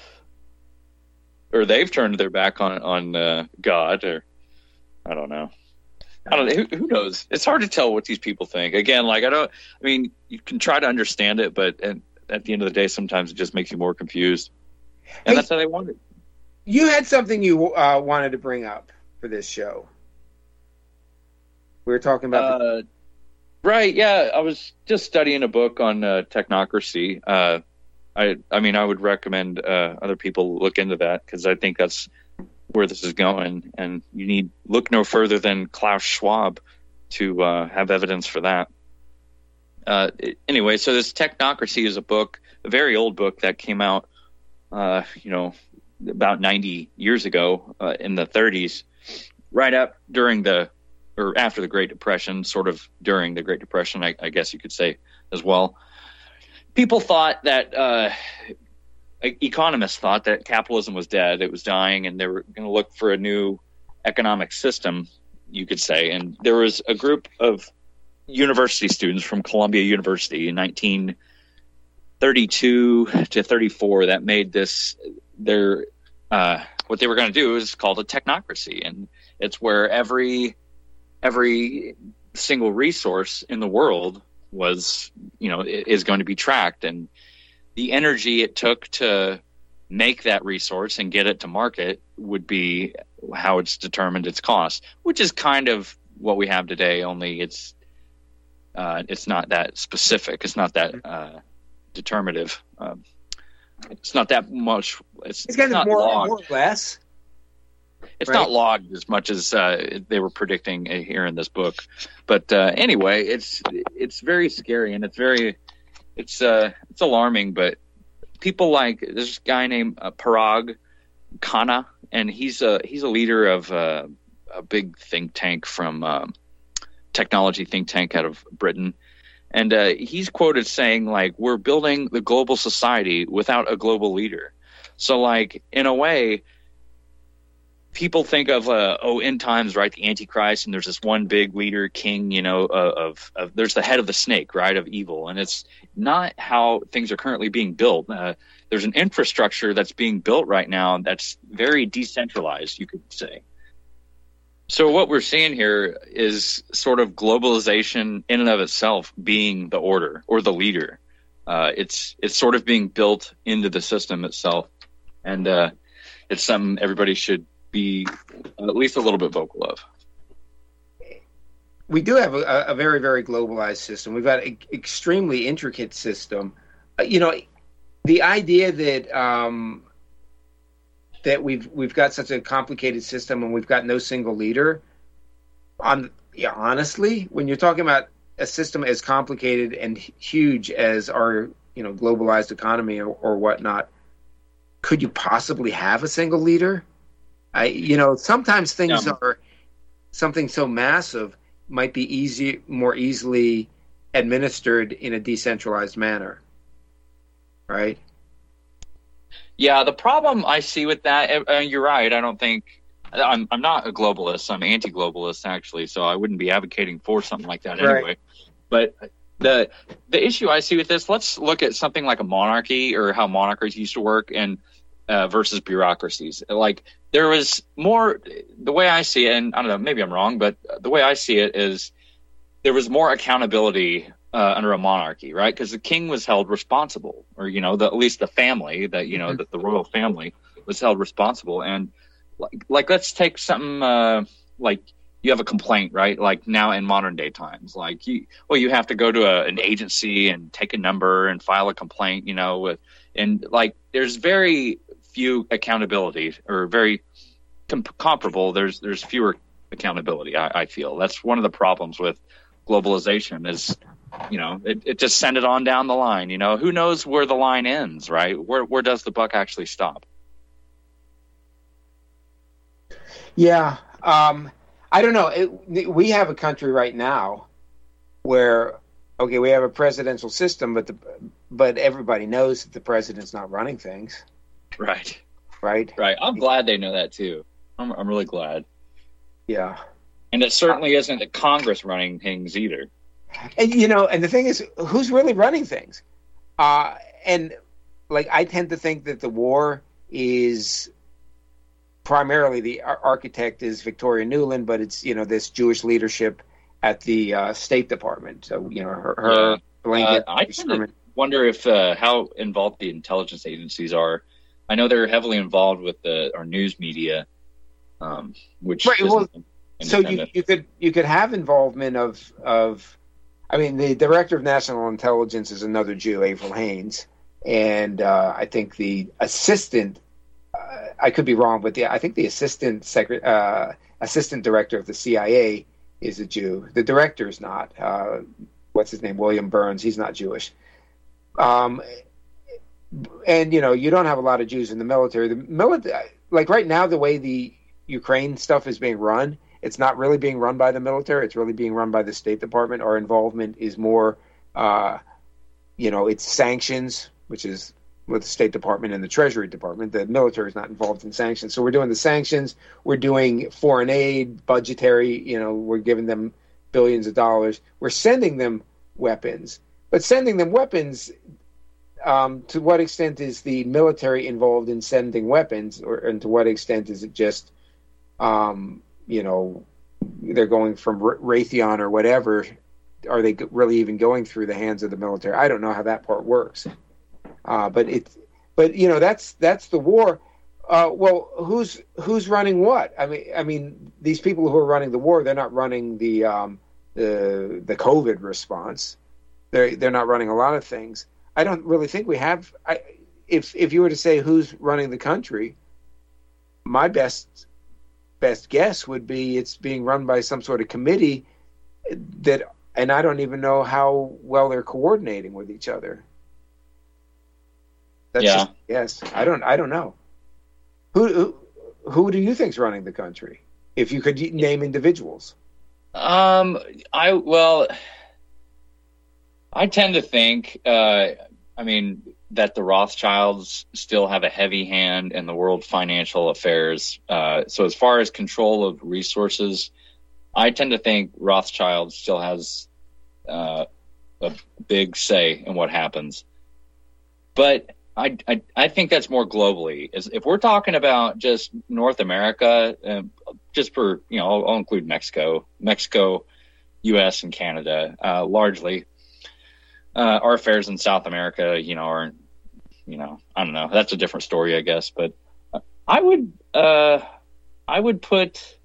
Or they've turned their back on on uh, God, or I don't know. I don't know. Who, who knows? It's hard to tell what these people think. Again, like I don't. I mean, you can try to understand it, but at, at the end of the day, sometimes it just makes you more confused, and hey, that's how they want it. You had something you uh, wanted to bring up for this show. We were talking about... Uh, the- right, yeah. I was just studying a book on uh, technocracy. Uh, I, I mean, I would recommend uh, other people look into that because I think that's where this is going. And you need look no further than Klaus Schwab to uh, have evidence for that. Uh, anyway, so this Technocracy is a book, a very old book that came out, uh, you know, about ninety years ago uh, in the thirties, right up during the, or after the Great Depression, sort of during the Great Depression, I, I guess you could say as well. People thought that, uh, economists thought that capitalism was dead, it was dying, and they were going to look for a new economic system, you could say. And there was a group of university students from Columbia University in nineteen thirty-two to thirty-four that made this their uh, what they were going to do is called a technocracy, and it's where every every single resource in the world was, you know, is going to be tracked, and the energy it took to make that resource and get it to market would be how it's determined its cost, which is kind of what we have today, only it's uh, it's not that specific. It's not that uh, determinative. Um, it's not that much. It's, It's kind it's not of more, logged. more or less. It's right? not logged as much as uh, they were predicting here in this book. But uh, anyway, it's it's very scary, and it's very it's uh, it's alarming. But people like this guy named uh, Parag Khanna, and he's a he's a leader of uh, a big think tank from um, technology think tank out of Britain. And uh, he's quoted saying, like, we're building the global society without a global leader. So, like, in a way, people think of, uh, oh, end times, right, the Antichrist, and there's this one big leader, king, you know, uh, of, of there's the head of the snake, right, of evil. And it's not how things are currently being built. Uh, there's an infrastructure that's being built right now that's very decentralized, you could say. So what we're seeing here is sort of globalization in and of itself being the order or the leader. Uh, it's it's sort of being built into the system itself, and uh, it's something everybody should be at least a little bit vocal of. We do have a, a very, very globalized system. We've got an extremely intricate system. Uh, you know, the idea that um, that we've we've got such a complicated system and we've got no single leader. On yeah, honestly, when you're talking about a system as complicated and huge as our you know globalized economy or, or whatnot, could you possibly have a single leader? I you know sometimes things Yeah. are something so massive might be easy more easily administered in a decentralized manner, right? Yeah, the problem I see with that, uh, you're right. I don't think I'm. I'm not a globalist. I'm anti-globalist, actually. So I wouldn't be advocating for something like that Right. anyway. But the the issue I see with this, let's look at something like a monarchy or how monarchies used to work, and uh, versus bureaucracies. Like there was more. The way I see it, and I don't know, maybe I'm wrong, but the way I see it is there was more accountability Uh, under a monarchy, right? Because the king was held responsible, or you know, the, at least the family that you know, Mhm. the, the royal family was held responsible. And like, like let's take something uh, like you have a complaint, right? Like now in modern day times, like you, well, you have to go to a, an agency and take a number and file a complaint, you know, with and like there's very few accountability or very com- comparable. There's there's fewer accountability. I, I feel that's one of the problems with globalization is. You know, it, it just send it on down the line. You know, who knows where the line ends, right? Where where does the buck actually stop? Yeah, um, I don't know. It, we have a country right now where, okay, we have a presidential system, but the but everybody knows that the president's not running things, Right, right? right. I'm glad they know that too. I'm I'm really glad. Yeah, And it certainly isn't the Congress running things either. and you know, and the thing is, who's really running things? Uh, and like, I tend to think that the war is primarily the ar- architect is Victoria Nuland, but it's you know this Jewish leadership at the uh, State Department. So you know her, her Yeah. blanket. Uh, I tend to wonder if uh, how involved the intelligence agencies are I know they're heavily involved with the our news media, um, which right. Well, so you, independent. you could you could have involvement of of, I mean, the director of national intelligence is another Jew, Avril Haines, and uh, I think the assistant, uh, I could be wrong, but the, I think the assistant secret uh, assistant director of the C I A is a Jew. The director is not. Uh, what's his name? William Burns. He's not Jewish. Um, and you know, you don't have a lot of Jews in the military. The military, like right now, the way the Ukraine stuff is being run, it's not really being run by the military. It's really being run by the State Department. Our involvement is more, uh, you know, it's sanctions, which is with the State Department and the Treasury Department. The military is not involved in sanctions. So we're doing the sanctions. We're doing foreign aid, budgetary. You know, we're giving them billions of dollars. We're sending them weapons. But sending them weapons, um, to what extent is the military involved in sending weapons, or and to what extent is it just, um, you know, they're going from Raytheon or whatever? Are they really even going through the hands of the military? I don't know how that part works. Uh, but it, but you know, that's that's the war. Uh, well, who's who's running what? I mean, I mean, these people who are running the war, they're not running the um, the the COVID response. They're they're not running a lot of things. I don't really think we have. I, if if you were to say who's running the country, my best best guess would be it's being run by some sort of committee that, and I don't even know how well they're coordinating with each other. That's yeah. just, yes, I don't I don't know. Who, who who do you think's running the country? If you could name individuals. Um, I well. I tend to think, uh, I mean, that the Rothschilds still have a heavy hand in the world financial affairs. Uh, so as far as control of resources, I tend to think Rothschild still has uh, a big say in what happens. But I, I, I think that's more globally. As if we're talking about just North America, uh, just for, you know, I'll, I'll include Mexico, Mexico, U S, and Canada, uh, largely. Uh, our affairs in South America, you know, are, you know, I don't know. That's a different story, I guess. But I would, uh, I would put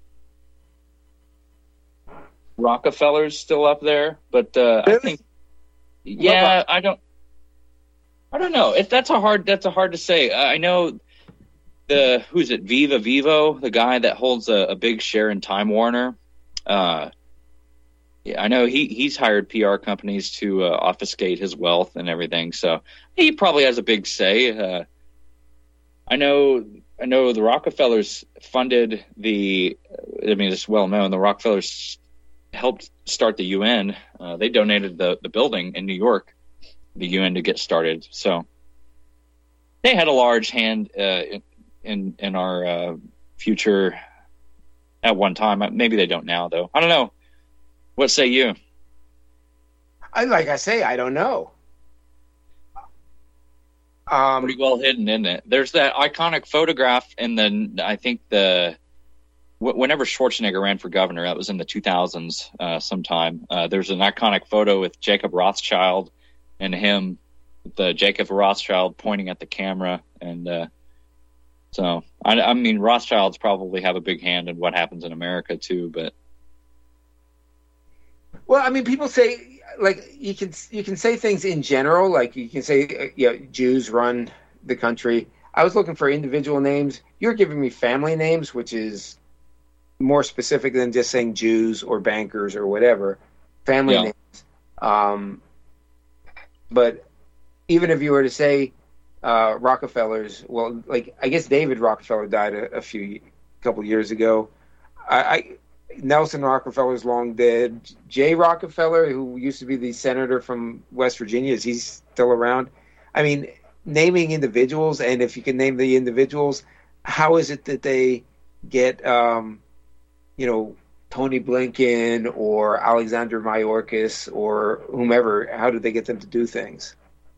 Rockefeller's still up there. But uh, really? I think, yeah, I don't, I don't know. If that's a hard, that's a hard to say. I know the who's it? Viva Vivo, the guy that holds a, a big share in Time Warner. Uh, Yeah, I know he, he's hired P R companies to uh, obfuscate his wealth and everything, so he probably has a big say. Uh, I know I know the Rockefellers funded the. I mean, it's well known the Rockefellers helped start the U N. Uh, they donated the, the building in New York, the U N, to get started. So they had a large hand uh, in, in in our uh, future at one time. Maybe they don't now, though. I don't know. What say you? I like I say, I don't know. Um, Pretty well hidden, isn't it? There's that iconic photograph in the, I think the, whenever Schwarzenegger ran for governor, that was in the two thousands uh, sometime. Uh, there's an iconic photo with Jacob Rothschild and him, the Jacob Rothschild pointing at the camera. And uh, so, I, I mean, Rothschilds probably have a big hand in what happens in America too, but. Well, I mean, people say, like, you can you can say things in general, like you can say, uh, you know, Jews run the country. I was looking for individual names. You're giving me family names, which is more specific than just saying Jews or bankers or whatever. Family yeah. names. Um, but even if you were to say uh, Rockefellers, well, like, I guess David Rockefeller died a, a few, couple years ago. I... I Nelson Rockefeller's long dead. Jay Rockefeller, who used to be the senator from West Virginia, is he still around? I mean, naming individuals, and if you can name the individuals, how is it that they get, um, you know, Tony Blinken or Alexander Mayorkas or whomever? How do they get them to do things?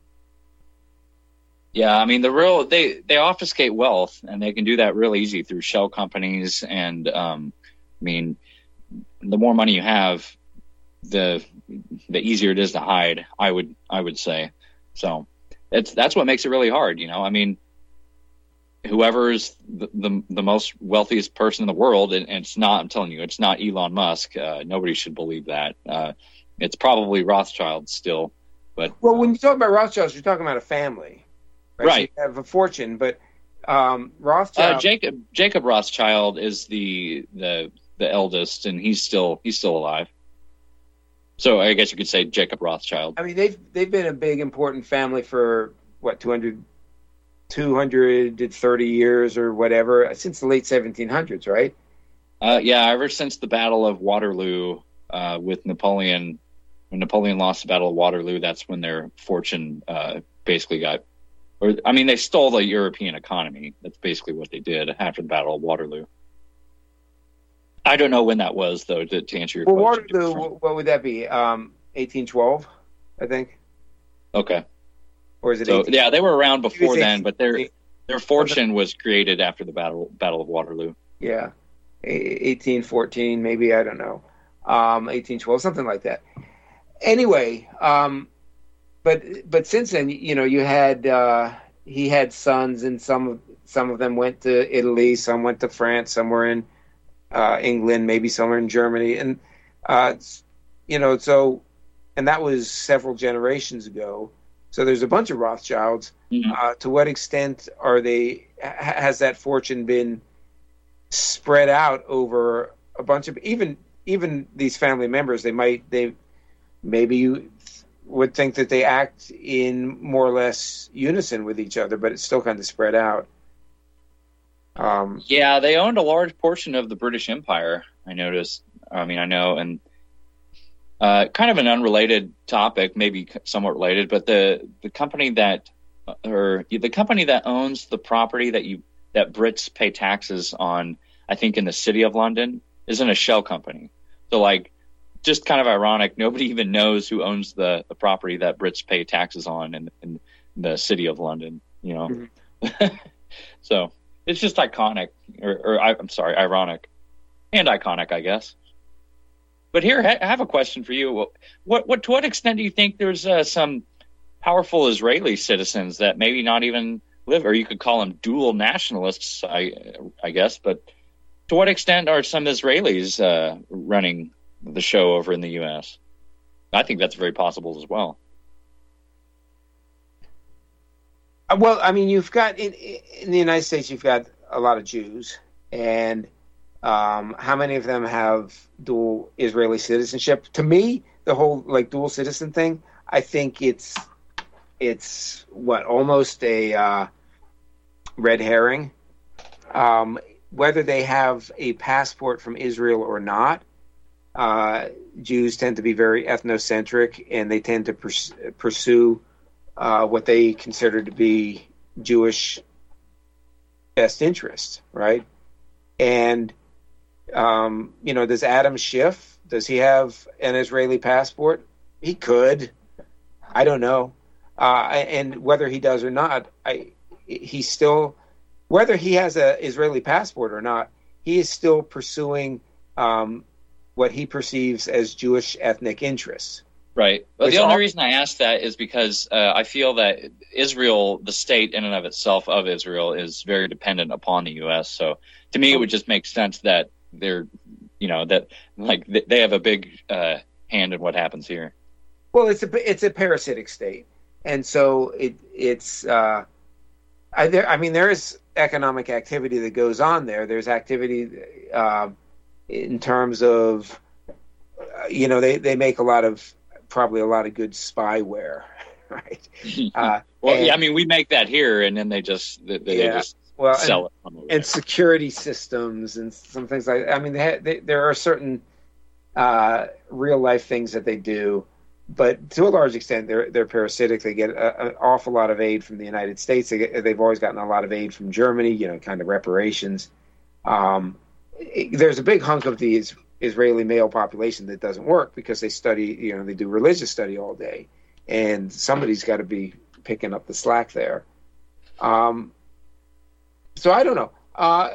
Yeah, I mean, the real they they obfuscate wealth, and they can do that real easy through shell companies. And um, I mean, the more money you have, the the easier it is to hide. I would I would say. So it's that's what makes it really hard. You know, I mean, whoever's the, the the most wealthiest person in the world, and, and it's not, I'm telling you, it's not Elon Musk. Uh, nobody should believe that. Uh, it's probably Rothschild still. But well, when you talk about Rothschilds, you're talking about a family, right? Right. So you have a fortune, but um, Rothschild. Uh, Jacob Jacob Rothschild is the the the eldest, and he's still he's still alive. So I guess you could say Jacob Rothschild. I mean, they've they've been a big important family for what two hundred, two hundred thirty years or whatever since the late seventeen hundreds, right? Uh, yeah, ever since the Battle of Waterloo uh, with Napoleon. When Napoleon lost the Battle of Waterloo, that's when their fortune uh, basically got, or I mean, they stole the European economy. That's basically what they did after the Battle of Waterloo. I don't know when that was, though, to, to answer your well, question. Well, Waterloo, what would that be? Um, eighteen twelve, I think. Okay. Or is it? So, eighteen yeah, they were around before then, eighteen but their their fortune was created after the Battle Battle of Waterloo. Yeah, eighteen fourteen, maybe, I don't know. Um, eighteen twelve, something like that. Anyway, um, but but since then, you know, you had uh, he had sons, and some of some of them went to Italy, some went to France, some were in uh, England, maybe some were in Germany, and uh, you know, so and that was several generations ago. So there's a bunch of Rothschilds. Mm-hmm. Uh, to what extent are they? Has that fortune been spread out over a bunch of even even these family members? They might they. Maybe you would think that they act in more or less unison with each other, but it's still kind of spread out. Um, yeah, they owned a large portion of the British Empire, I noticed. I mean, I know, and uh, kind of an unrelated topic, maybe somewhat related, but the, the company that, or the company that owns the property that you that Brits pay taxes on, I think in the City of London, isn't a shell company. So, like, just kind of ironic. Nobody even knows who owns the, the property that Brits pay taxes on in, in the City of London, you know? Mm-hmm. So it's just iconic or, or I'm sorry, ironic and iconic, I guess. But here, I have a question for you. What, what, to what extent do you think there's uh, some powerful Israeli citizens that maybe not even live, or you could call them dual nationalists, I, I guess, but to what extent are some Israelis uh, running the show over in the U S? I think that's very possible as well. Well, I mean, you've got in, in the United States, you've got a lot of Jews, and um, how many of them have dual Israeli citizenship? To me, the whole like dual citizen thing, I think it's it's what almost a uh, red herring. Um, whether they have a passport from Israel or not. Uh, Jews tend to be very ethnocentric, and they tend to pers- pursue uh, what they consider to be Jewish best interests, right? And, um, you know, does Adam Schiff, does he have an Israeli passport? He could. I don't know. Uh, and whether he does or not, I, he's still, whether he has an Israeli passport or not, he is still pursuing um, what he perceives as Jewish ethnic interests. Right. Well, the only all... reason I ask that is because uh, I feel that Israel, the state in and of itself of Israel, is very dependent upon the U S. So to me, it would just make sense that they're, you know, that like they have a big uh, hand in what happens here. Well, it's a it's a parasitic state, and so it it's. Uh, I there. I mean, there is economic activity that goes on there. There's activity. Uh, in terms of, uh, you know, they, they make a lot of, probably a lot of good spyware, right? Uh, well, and, yeah, I mean, we make that here, and then they just, they, they yeah, just well, sell and, it. And security systems and some things like that. I mean, they, ha- they, there are certain uh, real-life things that they do, but to a large extent, they're they're parasitic. They get a, an awful lot of aid from the United States. They get, they've always gotten a lot of aid from Germany, you know, kind of reparations. Um There's a big hunk of the Israeli male population that doesn't work because they study, you know, they do religious study all day, and somebody's got to be picking up the slack there. Um, so I don't know. Uh,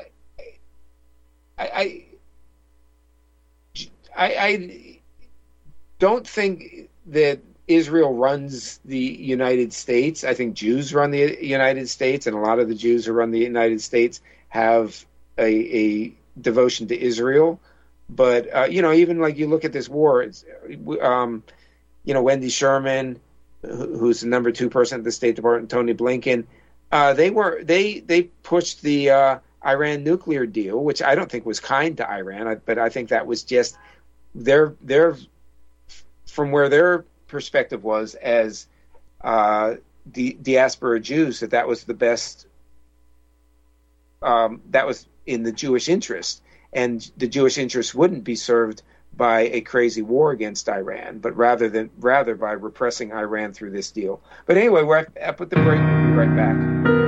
I, I, I, I don't think that Israel runs the United States. I think Jews run the United States, and a lot of the Jews who run the United States have a, a devotion to Israel. But, uh, you know, even like you look at this war, it's, um, you know, Wendy Sherman, who's the number two person at the State Department, Tony Blinken, uh, they were they they pushed the uh, Iran nuclear deal, which I don't think was kind to Iran, but I think that was just their their from where their perspective was as uh, di- diaspora Jews, that that was the best. Um, that was in the Jewish interest, and the Jewish interest wouldn't be served by a crazy war against Iran, but rather than rather by repressing Iran through this deal. But anyway, we're up at the break. We'll be right back.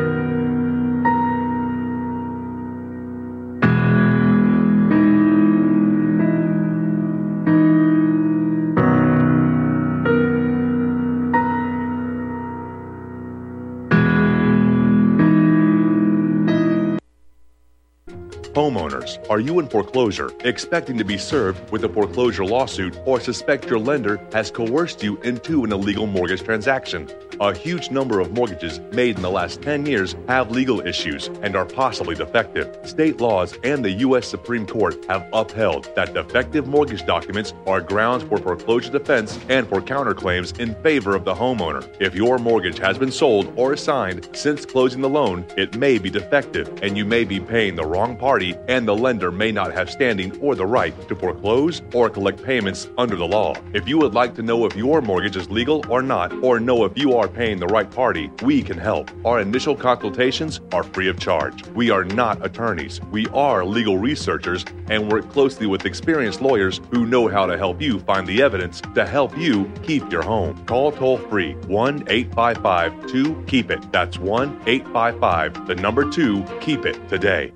Homeowners, are you in foreclosure, expecting to be served with a foreclosure lawsuit, or suspect your lender has coerced you into an illegal mortgage transaction? A huge number of mortgages made in the last ten years have legal issues and are possibly defective. State laws and the U S Supreme Court have upheld that defective mortgage documents are grounds for foreclosure defense and for counterclaims in favor of the homeowner. If your mortgage has been sold or assigned since closing the loan, it may be defective and you may be paying the wrong party, and the lender may not have standing or the right to foreclose or collect payments under the law. If you would like to know if your mortgage is legal or not, or know if you are paying the right party, we can help. Our initial consultations are free of charge. We are not attorneys. We are legal researchers and work closely with experienced lawyers who know how to help you find the evidence to help you keep your home. Call toll-free one eight five five two keep it. That's one eight five five, the number two, keep it today.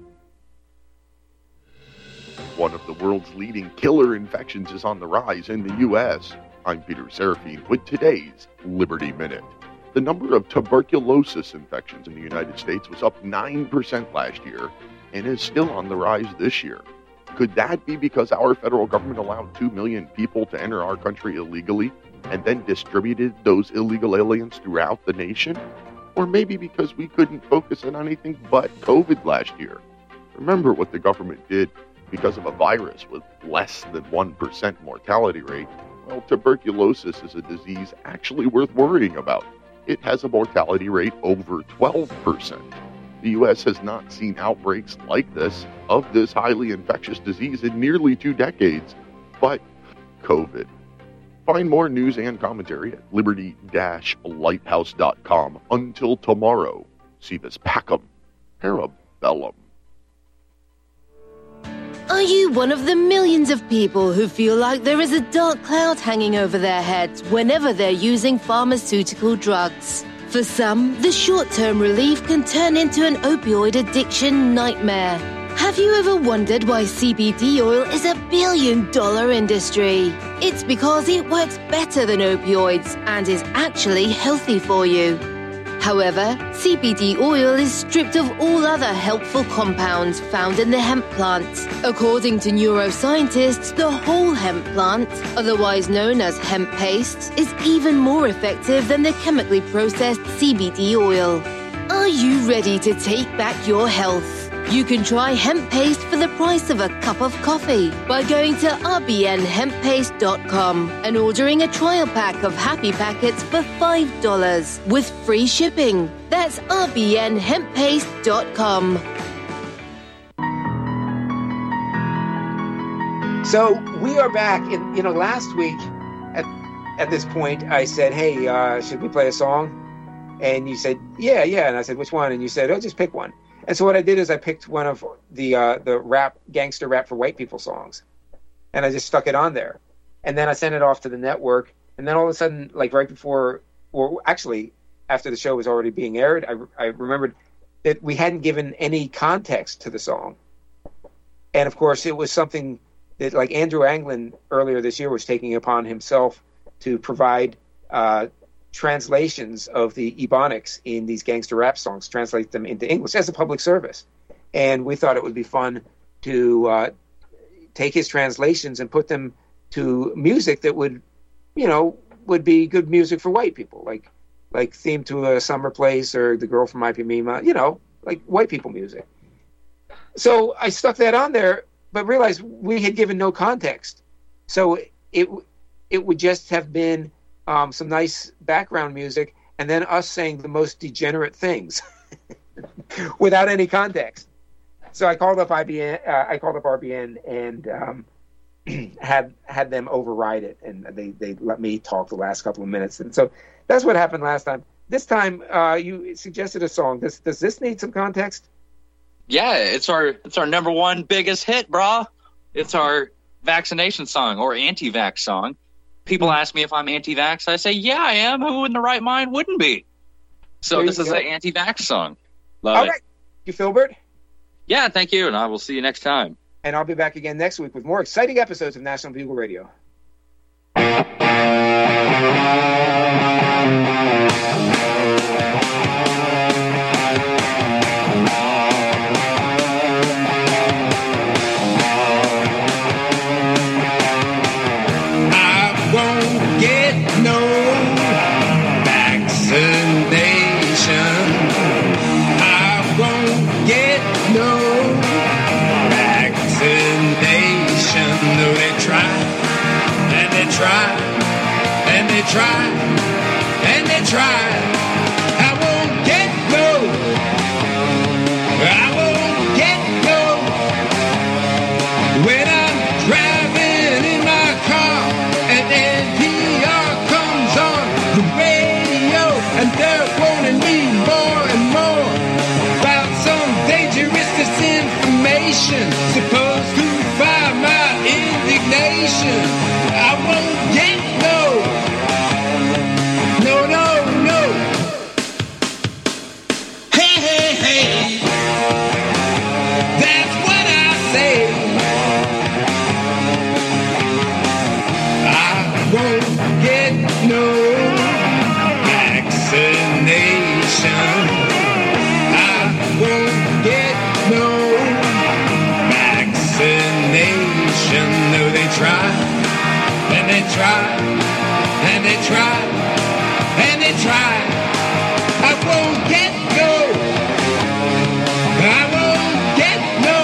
One of the world's leading killer infections is on the rise in the U S. I'm Peter Serafine with today's Liberty Minute. The number of tuberculosis infections in the United States was up nine percent last year and is still on the rise this year. Could that be because our federal government allowed two million people to enter our country illegally and then distributed those illegal aliens throughout the nation? Or maybe because we couldn't focus on anything but COVID last year? Remember what the government did because of a virus with less than one percent mortality rate. Well, tuberculosis is a disease actually worth worrying about. It has a mortality rate over twelve percent. The U S has not seen outbreaks like this of this highly infectious disease in nearly two decades. But COVID. Find more news and commentary at liberty dash lighthouse dot com. Until tomorrow, see this Pacum Parabellum. Are you one of the millions of people who feel like there is a dark cloud hanging over their heads whenever they're using pharmaceutical drugs? For some, the short-term relief can turn into an opioid addiction nightmare. Have you ever wondered why C B D oil is a billion-dollar industry? It's because it works better than opioids and is actually healthy for you. However, C B D oil is stripped of all other helpful compounds found in the hemp plant. According to neuroscientists, the whole hemp plant, otherwise known as hemp paste, is even more effective than the chemically processed C B D oil. Are you ready to take back your health? You can try hemp paste for the price of a cup of coffee by going to r b n hemp paste dot com and ordering a trial pack of Happy Packets for five dollars with free shipping. That's r b n hemp paste dot com. So we are back. In, you know, last week at at this point, I said, hey, uh, should we play a song? And you said, yeah, yeah. And I said, which one? And you said, oh, just pick one. And so what I did is I picked one of the uh, the rap, gangster rap for white people songs, and I just stuck it on there. And then I sent it off to the network. And then all of a sudden, like right before, or actually after the show was already being aired, I, I remembered that we hadn't given any context to the song. And of course, it was something that, like Andrew Anglin earlier this year was taking upon himself to provide uh, translations of the Ebonics in these gangster rap songs, translate them into English as a public service. And we thought it would be fun to uh, take his translations and put them to music that would, you know, would be good music for white people, like like Theme to a Summer Place or The Girl from Ipanema, you know, like white people music. So I stuck that on there, but realized we had given no context. So it it would just have been um, some nice background music and then us saying the most degenerate things without any context. So I called up I B N, uh, I called up R B N and um, had had them override it, and they, they let me talk the last couple of minutes. And so that's what happened last time. This time, uh, you suggested a song. Does does this need some context? Yeah, it's our it's our number one biggest hit, brah. It's our vaccination song or anti-vax song. People ask me if I'm anti-vax. I say, yeah, I am. Who in the right mind wouldn't be? So There this you is go. an anti-vax song. Love All it. right. You, Filbert? Yeah, thank you, and I will see you next time. And I'll be back again next week with more exciting episodes of National Bugle Radio. I won't get no vaccination. I won't get no vaccination. Though they try, and they try, and they try, and they try. I won't get no. I won't get no. When I'm driving in my car and N P R comes on the radio and they're warning me more and more about some dangerous disinformation supposed to fire my indignation. I won't get no. No, no, no. Hey, hey, hey. That's what I say. I won't get no vaccination. I won't get no vaccination. Though they try, and they try, and they try, and they try. I won't get no. I won't get no.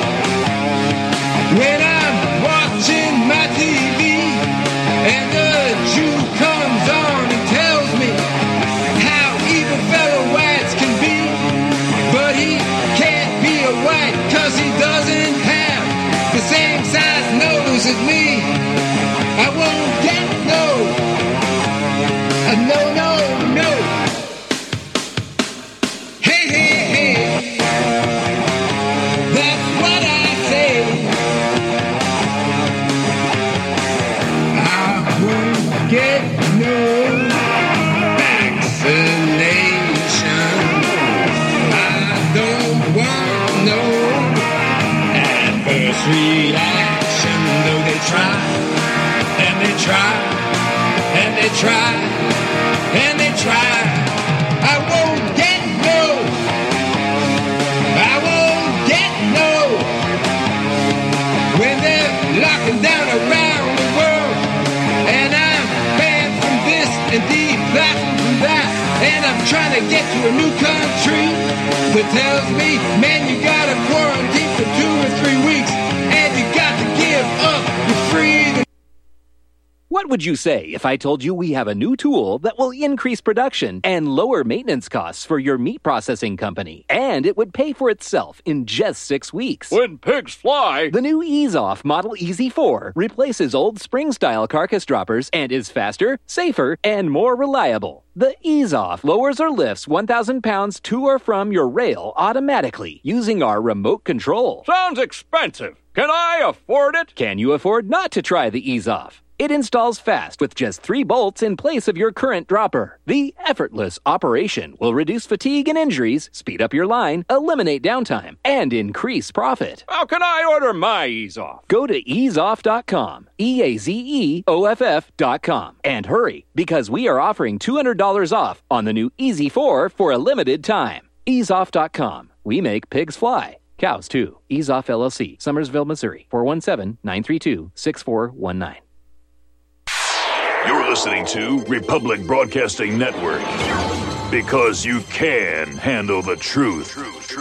When I'm watching my T V and the Jew comes on and tells me how evil fellow whites can be, but he can't be a white cause he doesn't have the same size nose as me. I won't get no. Uh, no, no, no. Hey, hey, hey. That's what I say. I won't get no vaccination. I don't want no adverse reaction. Though they try, and they try, and they try, and they try. I won't get no. I won't get no. When they're locking down around the world, and I'm banned from this and deplatformed from that, and I'm trying to get to a new country that tells me, man, you gotta quarantine for two or three weeks, and you got to give up your freedom. What would you say if I told you we have a new tool that will increase production and lower maintenance costs for your meat processing company? And it would pay for itself in just six weeks. When pigs fly! The new Ease Off Model E Z four replaces old spring-style carcass droppers and is faster, safer, and more reliable. The Ease Off lowers or lifts one thousand pounds to or from your rail automatically using our remote control. Sounds expensive. Can I afford it? Can you afford not to try the Ease Off? It installs fast with just three bolts in place of your current dropper. The effortless operation will reduce fatigue and injuries, speed up your line, eliminate downtime, and increase profit. How can I order my Ease Off? Go to ease off dot com, E A Z E O F F dot com, and hurry, because we are offering two hundred dollars off on the new E Z four for a limited time. ease off dot com. We make pigs fly. Cows, too. Ease Off L L C, Summersville, Missouri, four one seven, nine three two, six four one nine. You're listening to Republic Broadcasting Network. Because you can handle the truth.